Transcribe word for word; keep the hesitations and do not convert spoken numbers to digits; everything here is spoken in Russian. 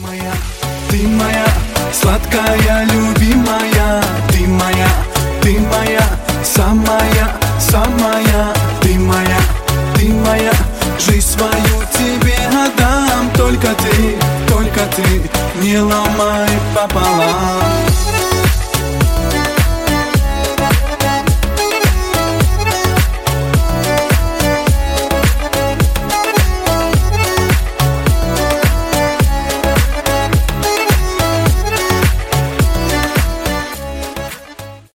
моя, ты моя, сладкая, любимая. Ты моя, ты моя, самая, самая. Ты моя, ты моя, жизнь свою тебе отдам. Только ты, только ты, не ломай пополам.